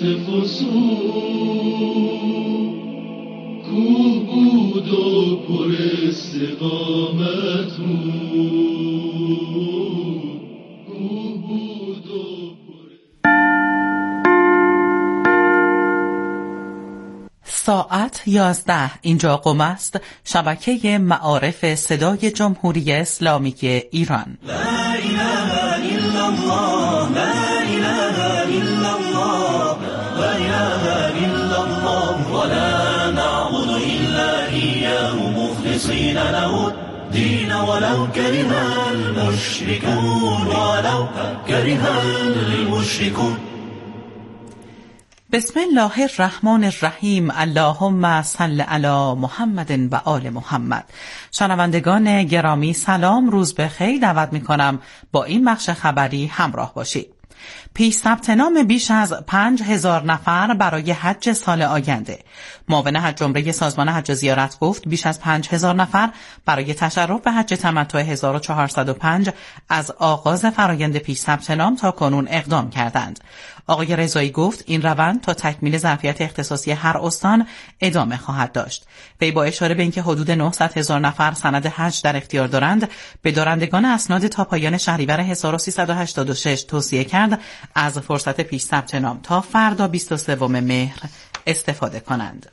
کوه بود و پر استقامت ساعت 11 اینجا قم است، شبکه معارف صدای جمهوری اسلامی ایران. لا اله الا الله، لا اله الا الله، لا اله الا الله، ولا نعبد الا اياه مخلصين له الدين ولو كره المشركون، ولو كره المشركون. بسم الله الرحمن الرحیم. اللهم صل علی محمد و آل محمد. شنوندگان گرامی سلام، روز بخیر. دعوت می‌کنم با این بخش خبری همراه باشید. پیش ثبت نام بیش از 5000 نفر برای حج سال آینده. معاون حج عمره سازمان حج و زیارت گفت بیش از 5000 نفر برای تشرف به حج تمتع 1405 از آغاز فرایند پیش ثبت نام تا کنون اقدام کردند. آقای رضایی گفت این روند تا تکمیل ظرفیت اختصاصی هر استان ادامه خواهد داشت. وی با اشاره به اینکه حدود 900,000 نفر سند حج در اختیار دارند، به دارندگان اسناد تا پایان شهریور 1386 توصیه کرد از فرصت پیش ثبت نام تا فردا 23 مهر استفاده کنند.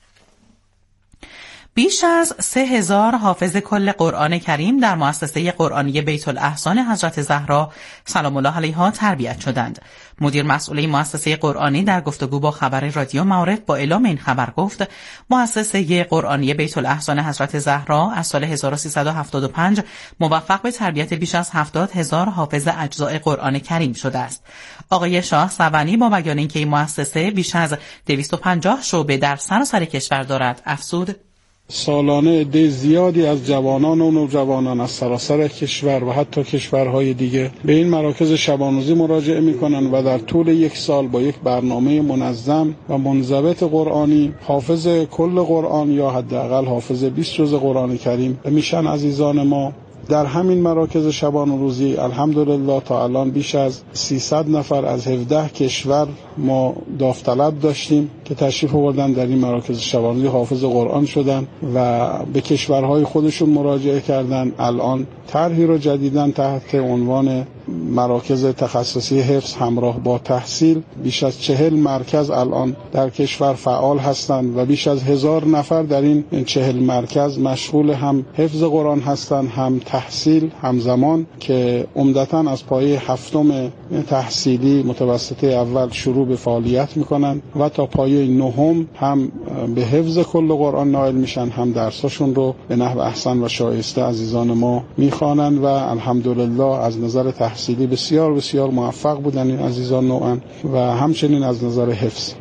بیش از 3000 حافظ کل قرآن کریم در مؤسسه قرآنی بیت الاحسان حضرت زهرا سلام الله علیها تربیت شدند. مدیر مسئول مؤسسه قرآنی در گفتگو با خبر رادیو معارف با اعلام این خبر گفت مؤسسه قرآنی بیت الاحسان حضرت زهرا از سال 1375 موفق به تربیت بیش از 70,000 حافظ اجزاء قرآن کریم شده است. آقای شاه سوانی با بیان اینکه این مؤسسه بیش از 250 شعبه در سراسر کشور دارد افزود: سالانه عده زیادی از جوانان و نوجوانان از سراسر کشور و حتی کشورهای دیگه به این مراکز شبانروزی مراجعه میکنن و در طول یک سال با یک برنامه منظم و منضبط قرآنی حافظ کل قرآن یا حداقل حافظ 20 جزء قرآن کریم میشن. عزیزان ما در همین مراکز شبانروزی الحمدلله تا الان بیش از 300 نفر از 17 کشور ما داوطلب داشتیم که تشریف آوردن در این مراکز شبانروزی حافظ قرآن شدن و به کشورهای خودشون مراجعه کردن. الان طرحی رو جدیداً تحت عنوان مراکز تخصصی حفظ همراه با تحصیل بیش از 40 مرکز الان در کشور فعال هستند و بیش از 1000 نفر در این 40 مرکز مشغول هم حفظ قرآن هستند هم تحصیل همزمان، که عمدتاً از پایه 7 تحصیلی متوسطه اول شروع به فعالیت میکنن و تا پایه 9 هم به حفظ کل قرآن نائل میشن، هم درساشون رو به نحو احسن و شایسته عزیزان ما میخوانن و الحمدلله از نظر تحصیلی بسیار بسیار موفق بودن این عزیزان نوعا و همچنین از نظر حفظ.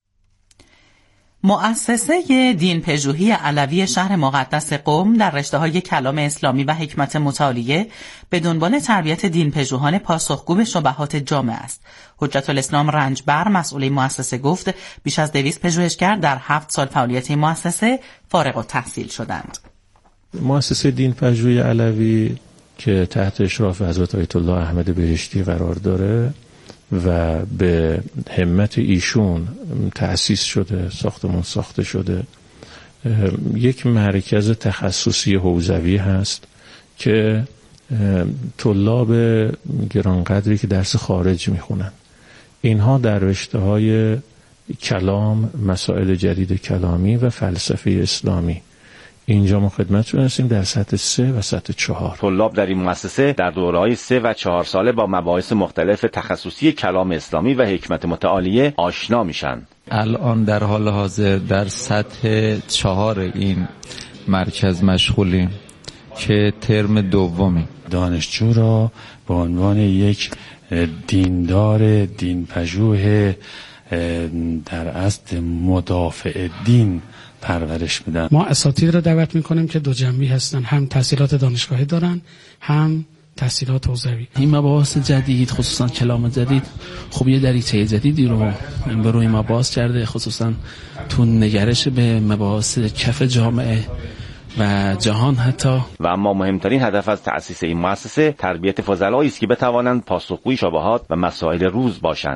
مؤسسه دین‌پژوهی علوی شهر مقدس قم در رشته‌های کلام اسلامی و حکمت متعالیه به دنبال تربیت دین‌پژوهان پاسخگو به شبهات جامعه است. حجت الاسلام رنجبر مسئول مؤسسه گفت بیش از 200 پژوهشگر در 7 سال فعالیت این مؤسسه فارغ التحصیل شدند. مؤسسه دین‌پژوهی علوی که تحت اشراف حضرت آیت الله احمد بهشتی قرار داره و به همت ایشون تأسیس شده، ساختمون ساخته شده، یک مرکز تخصصی حوزوی هست که طلاب گرانقدری که درس خارج میخونن اینها در رشته‌های کلام، مسائل جدید کلامی و فلسفه اسلامی اینجا ما خدمتتون هستیم در سطح 3 و سطح 4. طلاب در این مؤسسه در دوره‌های 3 و 4 ساله با مباحث مختلف تخصصی کلام اسلامی و حکمت متعالیه آشنا میشن. الان در حال حاضر در سطح 4 این مرکز مشغولیم که ترم دومی. دانشجو را به عنوان یک دیندار دین‌پژوه در اصل مدافع دین پرورش میدن. ما اساتید رو دعوت میکنیم که دو جنبی هستن، هم تحصیلات دانشگاهی دارن هم تحصیلات حوزوی. این مباحث جدید خصوصا کلام جدید خب یه دریچه جدیدی رو به روی ما باز کرده، خصوصا تو نگرش به مباحث کف جامعه و جهان حتی. و اما مهمترین هدف از تأسیس این مؤسسه تربیت فضلایی است که بتوانند پاسخگوی شبهات و مسائل روز باشند.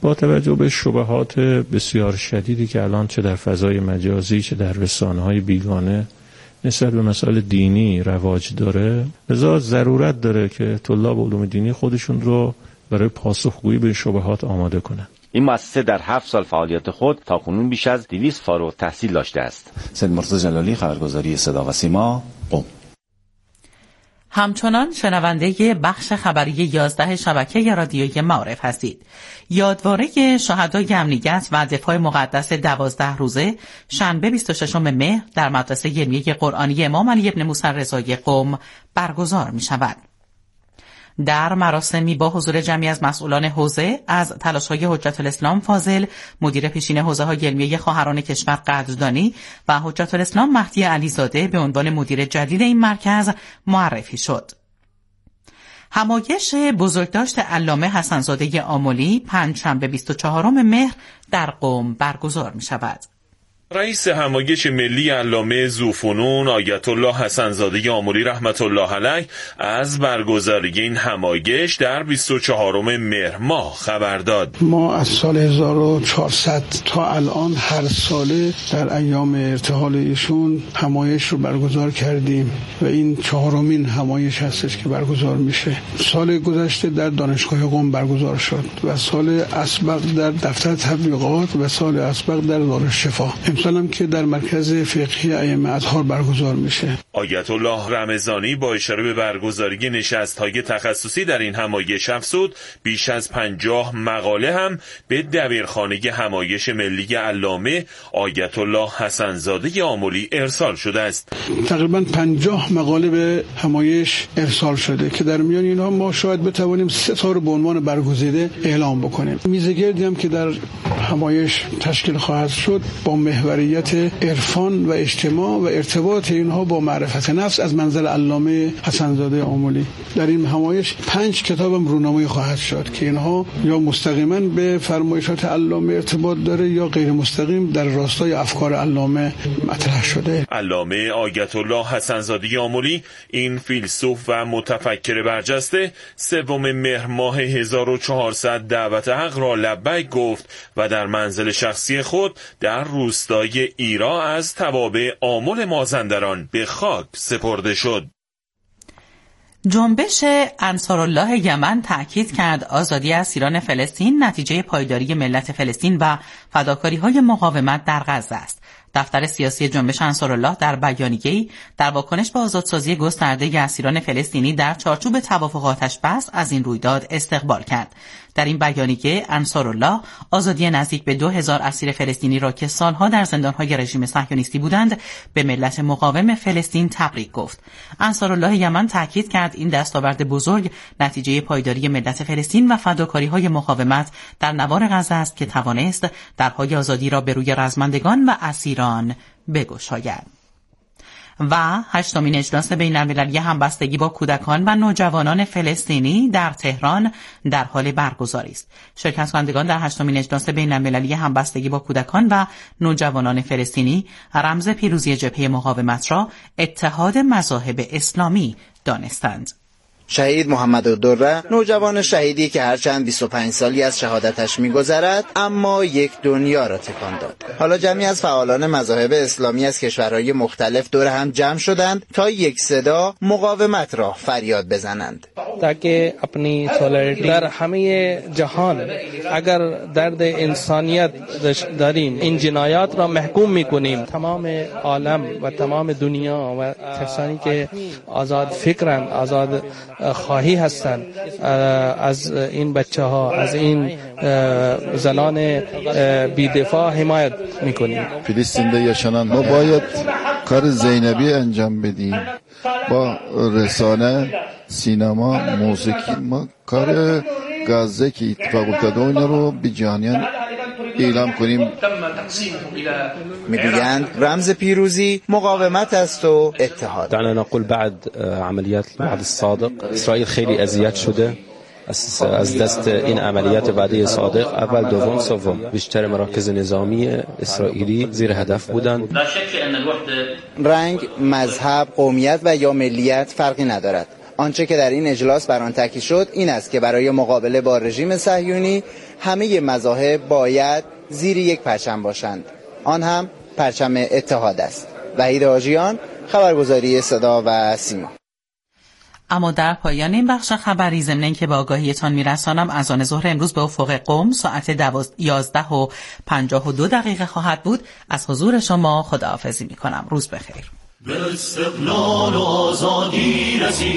با توجه به شبهات بسیار شدیدی که الان چه در فضای مجازی چه در رسانه‌های بیگانه نسبت به مسائل دینی رواج داره، لذا ضرورت داره که طلاب علوم دینی خودشون رو برای پاسخگویی به شبهات آماده کنن. این مؤسسه در 7 سال فعالیت خود تاکنون بیش از 200 فارغ التحصیل داشته است. سید مرتضی جلالی، خبرگزاری صدا و سیما، قم. همچنان شنونده بخش خبری 11 شبکه رادیویی معارف هستید. یادواره شهدای امنیت و دفاع مقدس 12 روزه شنبه 26 مهر در مدرسه علمیه قرآنی امام علی بن موسی رضایی قم برگزار می شود. در مراسمی با حضور جمعی از مسئولان حوزه از تلاش‌های حجت الاسلام فاضل، مدیر پیشین حوزه‌های علمیه خواهران کشور قدردانی و حجت الاسلام مهدی علیزاده به عنوان مدیر جدید این مرکز معرفی شد. همایش بزرگداشت علامه حسن‌زاده آملی پنجشنبه 24 مهر در قم برگزار می‌شود. رئیس همایش ملی علامه ذوفنون آیت الله حسن‌زاده آملی رحمت الله علیه از برگزاری این همایش در 24 مهر ماه خبر داد. ما از سال 1400 تا الان هر ساله در ایام ارتحال ایشون همایش رو برگزار کردیم و این 4مین همایش هستش که برگزار میشه. سال گذشته در دانشگاه قم برگزار شد و سال اسبق در دفتر تبلیغات و سال اسبق در دارالشفا. امسال که در مرکز فقهی ائمه اطهار برگزار میشه. آیت الله رمضانی با اشاره به برگزاری نشست‌های تخصصی در این همایش افزود بیش از 50 مقاله هم به دبیرخانه همایش ملی علامه آیت الله حسن‌زاده آملی ارسال شده است. تقریبا 50 مقاله به همایش ارسال شده که در میان اینها ما شاید بتوانیم 3 تا رو به عنوان برگزیده اعلام بکنیم. میزگردی هم که در همایش تشکیل خواهد شد با محوریت عرفان و اجتماع و ارتباط اینها با معرفت نفس از منظر علامه حسن‌زاده آملی. در این همایش 5 کتابم رونمایی خواهد شد که اینها یا مستقیما به فرمایشات علامه ارتباط داره یا غیر مستقیم در راستای افکار علامه مطرح شده. علامه آیت الله حسن‌زاده آملی این فیلسوف و متفکر برجسته 3 مهر ماه 1400 دعوت حق را لبیک گفت و در منزل شخصی خود در روستای ایرا از توابع آمل مازندران به خاک سپرده شد. جنبش انصارالله یمن تأکید کرد آزادی اسیران فلسطین نتیجه پایداری ملت فلسطین و فداکاری‌های مقاومت در غزه است. دفتر سیاسی جنبش انصارالله در بیانیه‌ای در واکنش به آزادسازی گسترده اسیران فلسطینی در چارچوب توافق آتش‌بس از این رویداد استقبال کرد. در این بیانیه انصارالله آزادی نزدیک به 2000 اسیر فلسطینی را که سالها در زندان‌های رژیم صهیونیستی بودند به ملت مقاوم فلسطین تبریک گفت. انصارالله یمن تاکید کرد این دستاورد بزرگ نتیجه پایداری ملت فلسطین و فداکاری‌های مقاومت در نوار غزه است که توانست درهای آزادی را به روی رزمندگان و اسیران بگشاید. و 8مین اجلاس بین‌المللی همبستگی با کودکان و نوجوانان فلسطینی در تهران در حال برگزاری است. شرکت کنندگان در 8مین اجلاس بین‌المللی همبستگی با کودکان و نوجوانان فلسطینی رمز پیروزی جبهه مقاومت را اتحاد مذاهب اسلامی دانستند. شهید محمد الدره نوجوان شهیدی که هرچند 25 سالی از شهادتش می‌گذرد اما یک دنیا را تکان داد. حالا جمعی از فعالان مذاهب اسلامی از کشورهای مختلف دور هم جمع شدند تا یک صدا مقاومت را فریاد بزنند. تاکه اپنی سولیدریتی در همه جهان اگر درد انسانیت داریم این جنایات را محکوم می‌کنیم، تمام عالم و تمام دنیا و کسانی که آزاد فکرند، آزاد خواهی هستند، از این بچه ها، از این زنان بی‌دفاع حمایت میکنیم. فلسطین yaşanan ما باید کار زینبی انجام بدیم با رسانه، سینما، موسیقی. ما کار غزه که اتفاق افتاده اینا رو به جهانیان اعلام کنیم. میگویند رمز پیروزی مقاومت است و اتحاد. دعنا نقول بعد عملیات الوعد الصادق اسرائیل خیلی اذیت شده از دست این عملیات وعده صادق. اول، دوم، سوم بیشتر مراکز نظامی اسرائیلی زیر هدف بودند. رنگ، مذهب، قومیت و یا ملیت فرقی ندارد. آنچه که در این اجلاس بر آن تاکید شد این است که برای مقابله با رژیم صهیونی همه مذاهب باید زیر یک پرچم باشند، آن هم پرچم اتحاد است. وحید آژیان، خبرگزاری صدا و سیما. اما در پایان این بخش خبری ضمن اینکه به آگاهیتان میرسانم اذان ظهر امروز به افق قم ساعت 11:52 خواهد بود. از حضور شما خداحافظی میکنم. روز بخیر. به استقلال و آزادی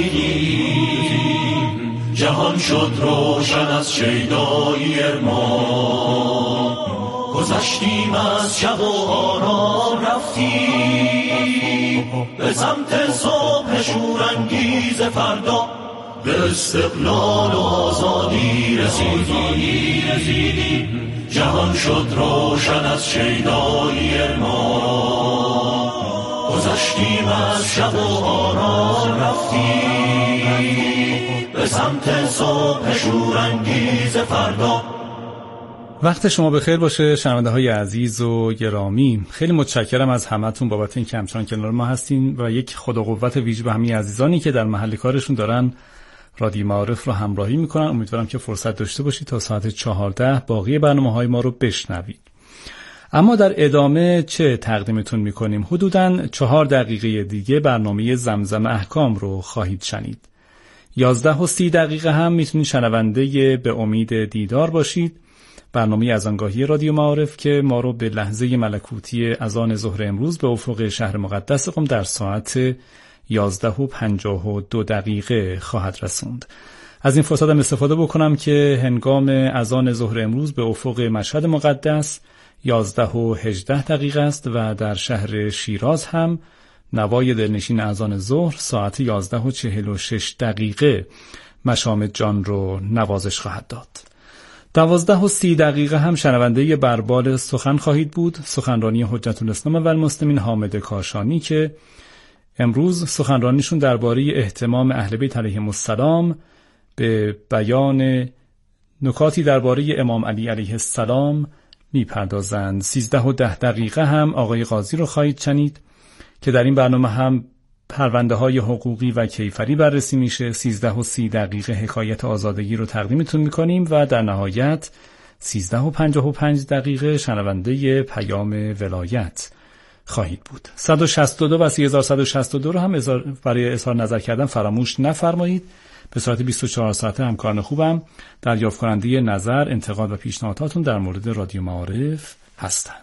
رسیدیم، جهان شد روشن از شیدایی ارمان، گذشتیم از شب و آرام رفتیم به سمت صبح شورانگیز فردا. به استقلال و آزادی رسیدیم، جهان شد روشن از شیدایی ارمان، گذشتیم از شب و آرام رفتیم به سمت صبح شورانگیز فردا. وقت شما بخیر باشه شنونده‌های عزیز و گرامی. خیلی متشکرم از همتون بابت اینکه همچنان کنار ما هستین و یک خدا قوت ویژه به همه عزیزانی که در محل کارشون دارن رادیو معارف رو همراهی میکنن. امیدوارم که فرصت داشته باشید تا ساعت 14 باقی برنامه‌های ما رو بشنوید. اما در ادامه چه تقدیمتون میکنیم؟ حدوداً 4 دقیقه دیگه برنامه زمزم احکام رو خواهید شنید. 11:30 هم میتونید شنونده به امید دیدار باشید، برنامه اذانگاهی رادیو معارف که ما رو به لحظه ملکوتی اذان ظهر امروز به افق شهر مقدس قم در ساعت 11:52 خواهد رسوند. از این فرصت هم استفاده بکنم که هنگام اذان ظهر امروز به افق مشهد مقدس 11:18 است و در شهر شیراز هم نوای دلنشین اذان ظهر ساعت 11:46 مشام جان رو نوازش خواهد داد. 12:30 هم شنونده بربال سخن خواهید بود، سخنرانی حجت الاسلام و المسلمین حامد کاشانی که امروز سخنرانیشون درباره اهتمام اهل بیت علیهم السلام به بیان نکاتی درباره امام علی علیه السلام میپردازند. 13:10 هم آقای قاضی رو خواهید شنید که در این برنامه هم پرونده های حقوقی و کیفری بررسی میشه. 13:30 حکایت آزادگی رو تقدیمتون میکنیم و در نهایت 13:55 شنونده پیام ولایت خواهید بود. 162 و 3162 رو هم برای اظهار نظر کردن فراموش نفرمایید. به صورت 24 ساعته همکاران خوبم دریافت کننده نظر، انتقاد و پیشنهاداتون در مورد رادیو معارف هستند.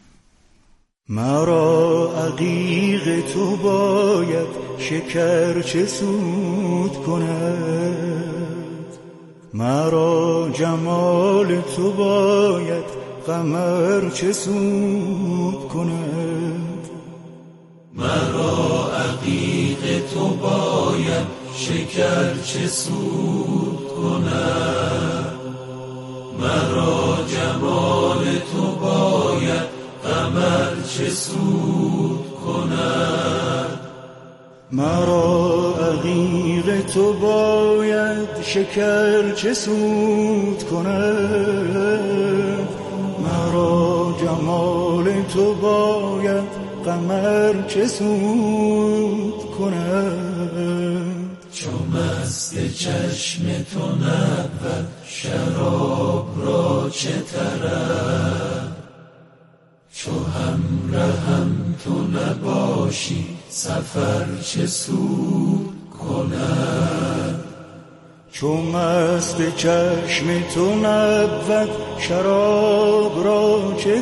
مرا عقیق تو باید شکر چه سود کند، مرا جمال تو باید قمر چه سود کند، مرا عقیق تو باید شکر چه سود کند، مرا جمال تو باید قمر چه سود کند، مرا عقیق تو باید شکر چه سود کند، مرا جمال تو باید قمر چه سود کند، چو مست چشم تو نبود شراب را چه طرب، چو همراهم تو نباشی سفر چه سود کند، چو مست چشم تو نبود شراب را چه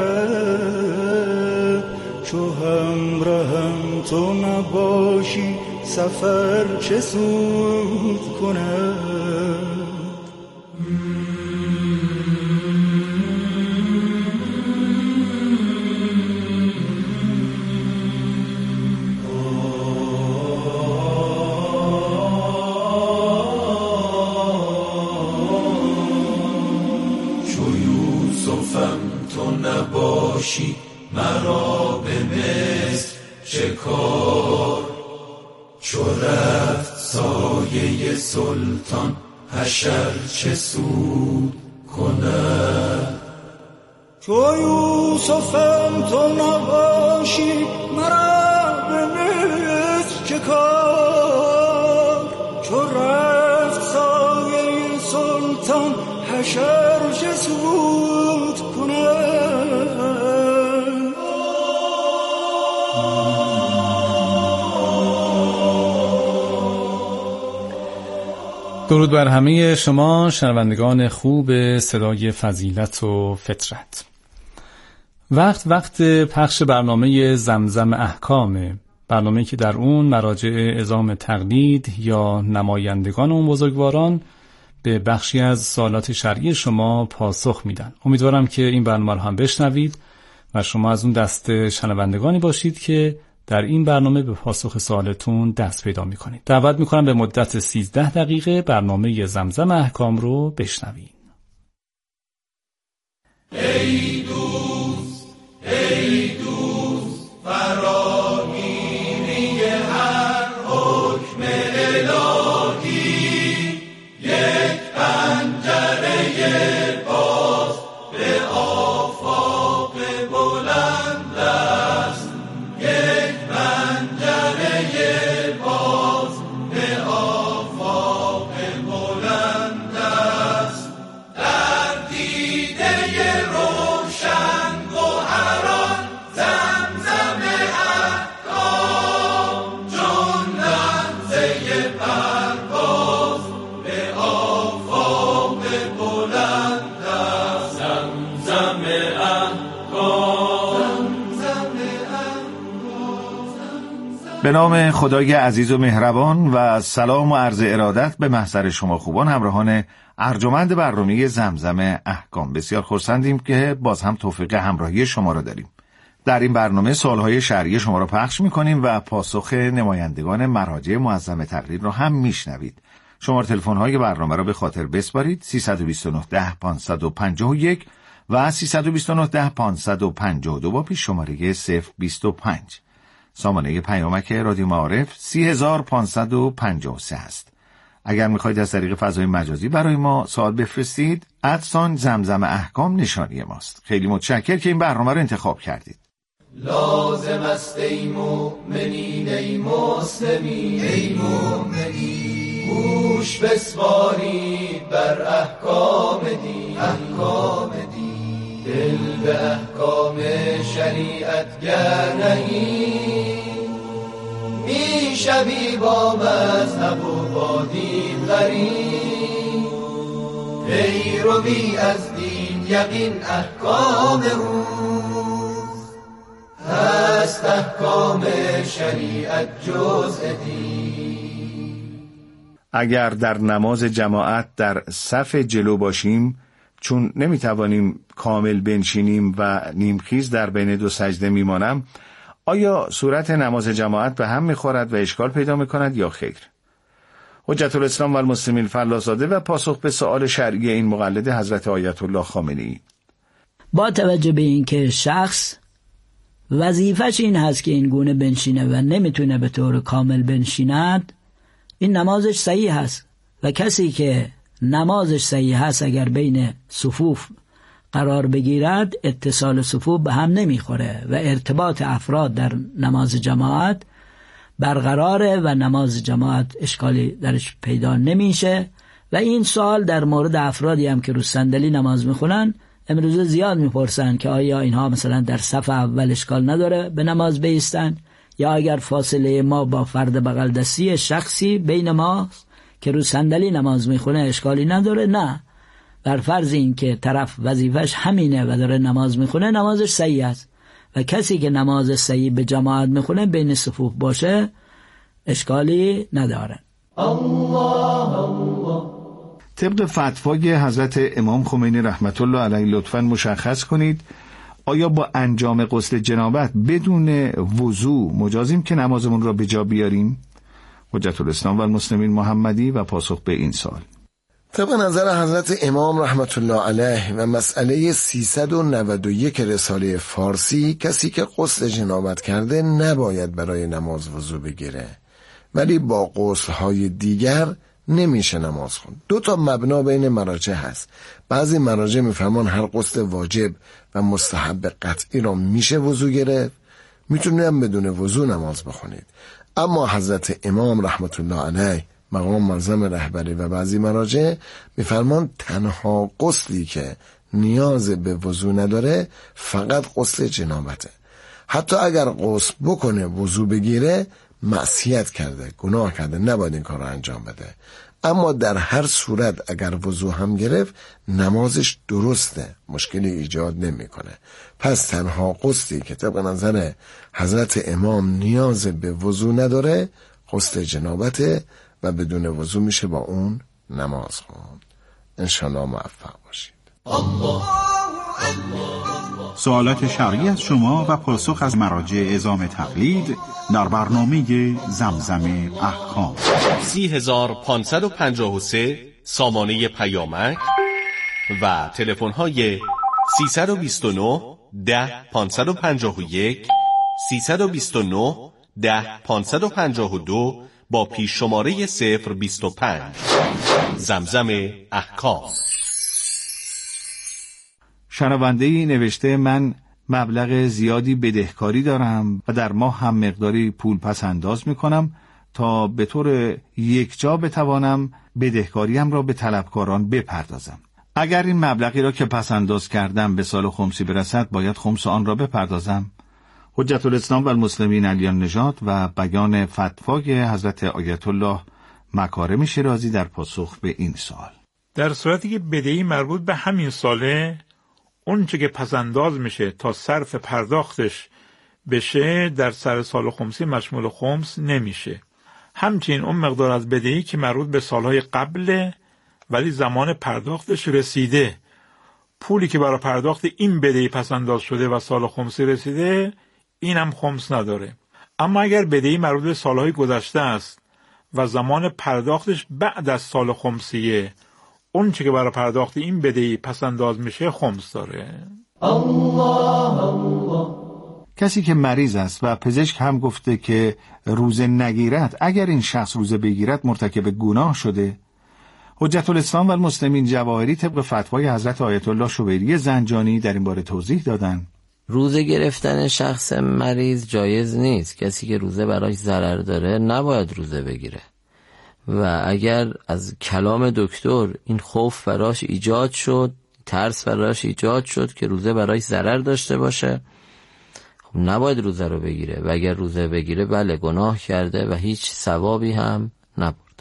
طرب، چو همراهم تو نباشی سفر چه سود کند. نباشی مرا به مصر چه کار، چو رفت سایه سلطان حشر چه سود کند، چو یوسفم تو نباشی مرا به مصر چه کار، چو رفت سایه سلطان بشر چه سود کند. درود بر همه شما شنوندگان خوب صدای فضیلت و فطرت. وقت پخش برنامه زمزم احکام، برنامه‌ای که در اون مراجع عظام تقلید یا نمایندگان اون بزرگواران به بخشی از سوالات شرعی شما پاسخ میدن. امیدوارم که این برنامه رو هم بشنوید و شما از اون دسته شنوندگانی باشید که در این برنامه به پاسخ سوالتون دست پیدا میکنید. دعوت میکنم به مدت 13 دقیقه برنامه زمزم احکام رو بشنوید. ای دوست فراگیری هر حکم الهی، یک پنجره باز به آفاق بلند است، یک پنجره باز به آفاق بلند است. در دیده روشن گوهران زمزم احکام، چون لمزه پرواز به آفاق بلند است. زمزم به نام خدای عزیز و مهربان و سلام و عرض ارادت به محضر شما خوبان همراهان ارجمند برنامه زمزم احکام. بسیار خرسندیم که باز هم توفیق همراهی شما را داریم. در این برنامه سوالهای شرعی شما را پخش می‌کنیم و پاسخ نمایندگان مراجع معظم تقلید را هم میشنوید. شماره تلفن‌های برنامه را به خاطر بسپارید: 329 10 551 و 329 10 552 با پیش شماره 025. سامانه پیامک رادیو معارف 30553 است. اگر میخواید از طریق فضای مجازی برای ما سوال بفرستید، ادسان زمزم احکام نشانی ماست. خیلی متشکرم که این برنامه رو انتخاب کردید. لازم است ای مؤمنین ای مسلمین ای مؤمنین، گوش بسپارید بر احکام دین، احکام دین. دل به احکام شریعت گر نهی، می شوی با مذهب و با دین غریب. پیروی از دین یقین احکام روز، هست احکام شریعت جزء دین. اگر در نماز جماعت در صف جلو باشیم، چون نمیتوانیم کامل بنشینیم و نیمخیز در بین دو سجده میمانم، آیا صورت نماز جماعت به هم میخورد و اشکال پیدا میکند یا خیر؟ حجت الاسلام و المسلمین فلاساده و پاسخ به سؤال شرعی این مقلد حضرت آیت الله خامنه‌ای. با توجه به اینکه شخص وظیفش این هست که این گونه بنشینه و نمیتونه به طور کامل بنشیند، این نمازش صحیح هست و کسی که نمازش صحیح هست اگر بین صفوف قرار بگیرد، اتصال صفوف به هم نمیخوره و ارتباط افراد در نماز جماعت برقراره و نماز جماعت اشکالی درش پیدا نمیشه. و این سوال در مورد افرادی هم که رو صندلی نماز میخونن امروز زیاد میپرسن که آیا اینها مثلا در صف اول اشکال نداره به نماز بایستن، یا اگر فاصله ما با فرد بغل دستی شخصی بین ما که رو صندلی نماز میخونه اشکالی نداره. نه، بر فرض این که طرف وظیفش همینه و داره نماز میخونه، نمازش صحیح است و کسی که نماز صحیح به جماعت میخونه بین صفوف باشه اشکالی نداره. الله الله. طبق فتوای حضرت امام خمینی رحمت الله علیه لطفاً مشخص کنید آیا با انجام غسل جنابت بدون وضو مجازیم که نمازمون را به جا بیاریم؟ حجت الاسلام و المسلمین محمدی و پاسخ به این سوال. طبق نظر حضرت امام رحمت الله علیه و مسئله 391 رساله فارسی، کسی که غسل جنابت کرده نباید برای نماز وضو بگیره، ولی با غسل‌های دیگر نمیشه نماز خوند. دو تا مبنا بین مراجع هست. بعضی مراجع میفرمان هر غسل واجب و مستحب قطعی را میشه وضو گرفت، میتونیم بدون وضو نماز بخونید. اما حضرت امام رحمت الله علیه مقام معظم رهبری و بعضی مراجع میفرمان تنها غسلی که نیاز به وضو نداره فقط غسل جنابته. حتی اگر غسل بکنه وضو بگیره معصیت کرده، گناه کرده، نباید این کار رو انجام بده. اما در هر صورت اگر وضو هم گرفت نمازش درسته، مشکلی ایجاد نمیکنه. پس تنها غسلی که طبق نظر حضرت امام نیاز به وضو نداره غسل جنابته و بدون وضو میشه با اون نماز خوند. انشالله موفق باشید. سوالات شرعی از شما و پاسخ از مراجع اعزام تقلید در برنامه زمزم احکام. 30553 سامانه پیامک و تلفن های 329 10 551 329 10 552 با پیش شماره 025. زمزم احکام. شنونده‌ای نوشته من مبلغ زیادی بدهکاری دارم و در ماه هم مقداری پول پس انداز میکنم تا به طور یکجا بتوانم بدهکاریم را به طلبکاران بپردازم. اگر این مبلغی را که پس انداز کردم به سال خمسی برسد باید خمس آن را بپردازم؟ حجت الاسلام و المسلمین علی نژاد و بیان فتوای حضرت آیت الله مکارم شیرازی در پاسخ به این سوال. در صورتی که بدهی مربوط به همین ساله، اون چه که پسنداز میشه تا صرف پرداختش بشه در سر سال خمسی مشمول خمس نمیشه. همچنین اون مقدار از بدهی که مربوط به سالهای قبله ولی زمان پرداختش رسیده، پولی که برای پرداخت این بدهی پسنداز شده و سال خمسی رسیده، این هم خمس نداره. اما اگر بدهی مربوط به سالهای گذشته است و زمان پرداختش بعد از سال خمسیه، اون چه که برای پرداخت این بدهی پس انداز میشه خمس داره. کسی که مریض است و پزشک هم گفته که روزه نگیرد، اگر این شخص روزه بگیرد مرتکب گناه شده. حجت الاسلام و المسلمین جواهری طبق فتوای حضرت آیت الله شبیری زنجانی در این باره توضیح دادن. روزه گرفتن شخص مریض جایز نیست. کسی که روزه براش ضرر داره نباید روزه بگیره. و اگر از کلام دکتر این خوف براش ایجاد شد، ترس براش ایجاد شد که روزه براش ضرر داشته باشه، خب نباید روزه رو بگیره. و اگر روزه بگیره بله گناه کرده و هیچ ثوابی هم نبرد.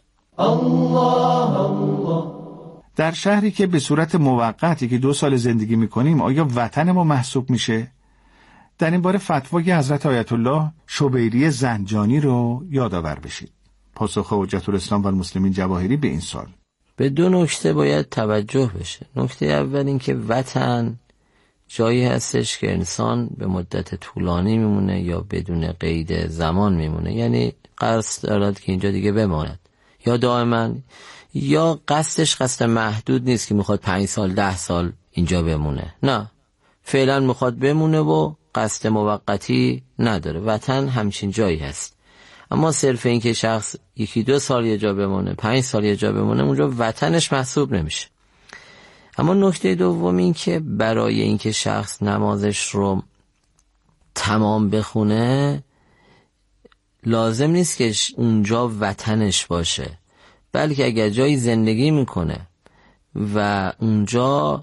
در شهری که به صورت موقتی که 2 سال زندگی میکنیم آیا وطن ما محسوب میشه؟ در این باره فتوای حضرت آیت الله شبیری زنجانی رو یادآور بشید. پاسخ حجت الاسلام و المسلمین جواهری به این سوال. به 2 نکته باید توجه بشه. نکته اول این که وطن جایی هستش که انسان به مدت طولانی میمونه یا بدون قید زمان میمونه، یعنی قصد دارد که اینجا دیگه بماند، یا دائما، یا قصدش قصد محدود نیست که میخواد 5 سال 10 سال اینجا بمونه. نه، فعلا میخواد بمونه و قصد موقتی نداره. وطن همچین جایی هست. اما صرف این که شخص 1-2 سال یه جا بمونه، 5 سال یه جا بمونه، اونجا وطنش محسوب نمیشه. اما نکته دوم این که برای اینکه شخص نمازش رو تمام بخونه لازم نیست که اونجا وطنش باشه، بلکه اگر جایی زندگی میکنه و اونجا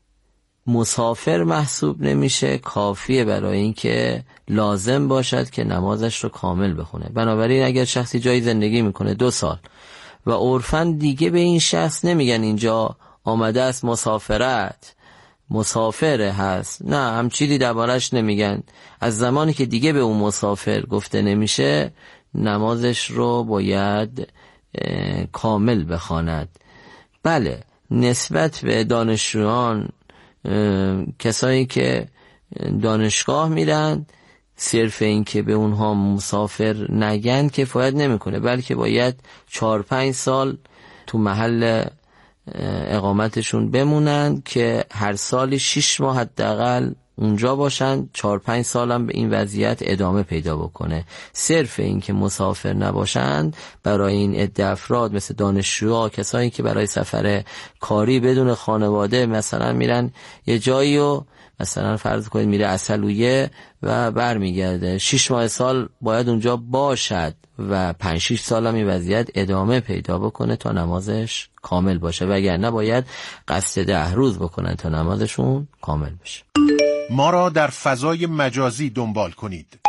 مسافر محسوب نمیشه، کافیه برای اینکه لازم باشد که نمازش رو کامل بخونه. بنابراین اگر شخصی جایی زندگی میکنه 2 سال و عرفاً دیگه به این شخص نمیگن اینجا آمده است مسافرت، مسافره هست، نه هم چیزی دربارش نمیگن. از زمانی که دیگه به اون مسافر گفته نمیشه نمازش رو باید کامل بخواند. بله، نسبت به دانشجویان، کسایی که دانشگاه میرن، صرف این که به اونها مسافر نگن کفایت نمیکنه، بلکه باید 4-5 سال تو محل اقامتشون بمونن که هر سالی 6 ماه حداقل اونجا باشن، 4-5 سال هم به این وضعیت ادامه پیدا بکنه. صرف این که مسافر نباشند برای این عده افراد مثل دانشجوها، کسایی که برای سفر کاری بدون خانواده مثلا میرن یه جایی و مثلا فرض کنید میره عسلویه و برمیگرده 6 ماه سال باید اونجا باشد و 5-6 سال هم این وضعیت ادامه پیدا بکنه تا نمازش کامل باشه، وگرنه باید قصد 10 روز بکنن تا نمازشون کامل بشه. ما را در فضای مجازی دنبال کنید.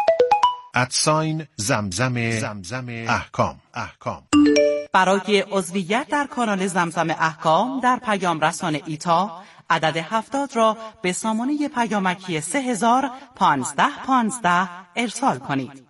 @زمزم احکام. برای عضویت در کانال زمزم احکام در پیام رسان ایتا عدد 70 را به سامانه پیامکی 301515 ارسال کنید.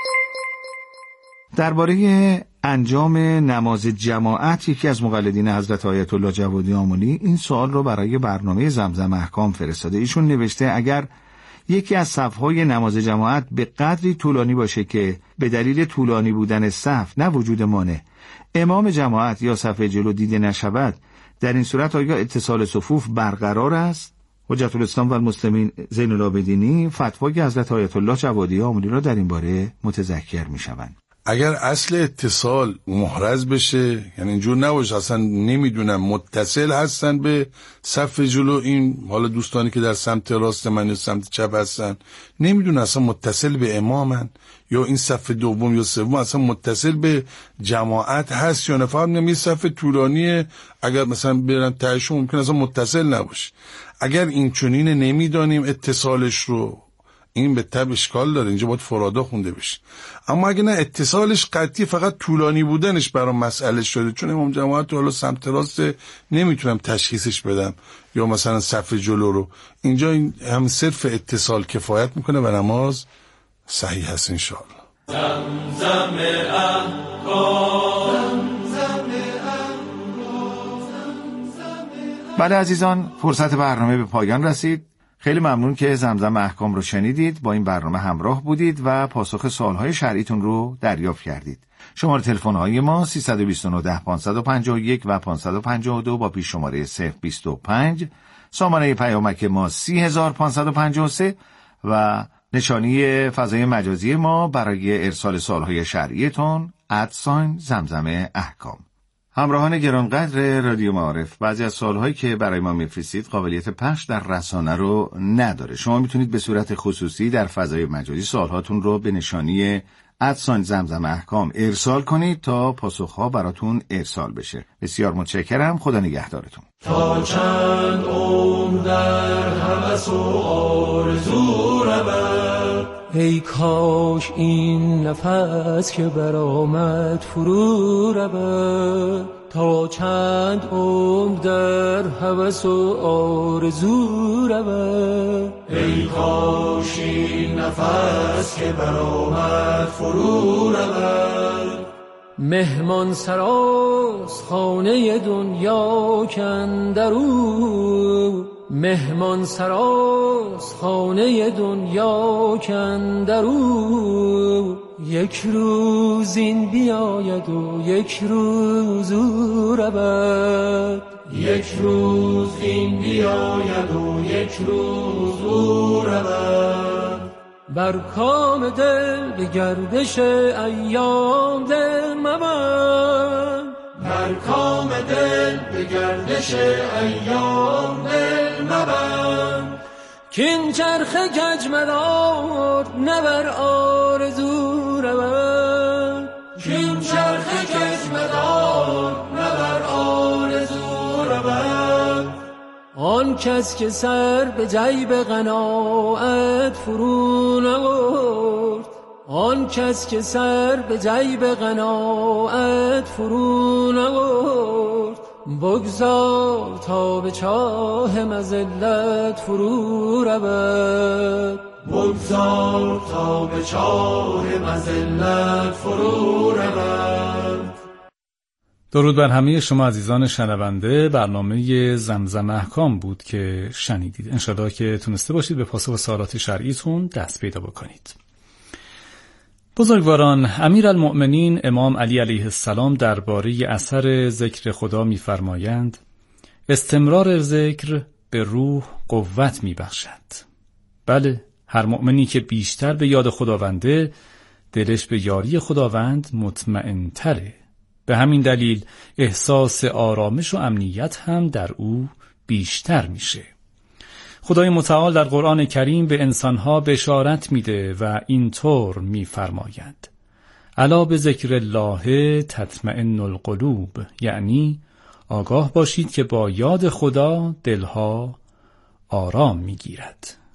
درباره انجام نماز جماعت یکی از مقلدین حضرت آیت الله جوادی آملی این سوال رو برای برنامه زمزم احکام فرستاده. ایشون نوشته اگر یکی از صف‌های نماز جماعت به قدری طولانی باشه که به دلیل طولانی بودن صف نه وجود مانع امام جماعت یا صف جلو دیده نشود، در این صورت آیا اتصال صفوف برقرار است؟ حجت الاسلام و المسلمین زین العابدینی فتوای حضرت آیت الله جوادی آملی را در این باره متذکر می‌شوند. اگر اصل اتصال محرز بشه، یعنی اینجور نباشه اصلا نمیدونم متصل هستن به صف جلو، این حالا دوستانی که در سمت راست من یا سمت چپ هستن نمیدونن اصلا متصل به امامن یا این صف دوم یا سوم اصلا متصل به جماعت هست یا نه، فقط میگم یه صف طولانیه، اگر مثلا برن تهش ممکن اصلا متصل نباشه. اگر این چنینه نمیدانیم اتصالش رو، این به تبع اشکال داره، اینجا باید فرادا خونده بشه. اما اگه نه اتصالش قطعی فقط طولانی بودنش برای مسئله شده، چون امام جماعت حالا سمت راست نمیتونم تشخیصش بدم یا مثلا صف جلو رو، اینجا این هم صرف اتصال کفایت میکنه و نماز صحیح هست انشاءالله. زمزم احکام. بله عزیزان، فرصت برنامه به پایان رسید. خیلی ممنون که زمزم احکام رو شنیدید، با این برنامه همراه بودید و پاسخ سوالهای شرعیتون رو دریافت کردید. شماره تلفن‌های ما 329 10 551 و 552 با پیش شماره 025، سامانه پیامک ما 30553 و نشانی فضای مجازی ما برای ارسال سوالهای شرعیتون @زمزم احکام. همراهان گرانقدر رادیو معارف، بعضی از سوالهایی که برای ما میفرستید قابلیت پخش در رسانه رو نداره. شما میتونید به صورت خصوصی در فضای مجازی سوالهاتون رو به نشانی @زمزم احکام ارسال کنید تا پاسخها براتون ارسال بشه. بسیار متشکرم. خدا نگهدارتون. تا چند عمر در هوس و آرزو رود، ای کاش این نفس که برآمد فرو رود. تا چند عمر در هوس و آرزو رود، ای کاش این نفس که برآمد فرو رود. مهمان سراست خانه دنیا کاندرو، مهمان سراست خانه دنیا کاندرو. یک روز این بیاید و یک روز او رود، یک روز این بیاید و یک روز او رود. بر کام دل به گردش ایام دل مبند، بر کام دل به گردش ایام دل مبند. کین چرخ کج مدار نه بر آرزو رود، کین چرخ کج مدار نه بر آرزو رود. آن کس که سر به جیب قناعت فرو نبرد، آن کس که سر به جیب قناعت فرو نبرد. بگذار تا به چاه مذلت فرو رود، بگذار تا به چاه مذلت فرو رود. درود بر همه شما عزیزان شنونده. برنامه زمزم احکام بود که شنیدید. انشالله که تونسته باشید به پاسخ سوالات شرعیتون دست پیدا بکنید. بزرگواران، امیرالمؤمنین امام علی علیه السلام درباره اثر ذکر خدا می‌فرمایند: استمرار ذکر به روح قوت می‌بخشد. بله، هر مؤمنی که بیشتر به یاد خداونده، دلش به یاری خداوند مطمئن‌تره. به همین دلیل احساس آرامش و امنیت هم در او بیشتر میشه. خدای متعال در قرآن کریم به انسانها بشارت میده و اینطور میفرماید: الا به ذکر الله تطمئن القلوب، یعنی آگاه باشید که با یاد خدا دلها آرام میگیرد.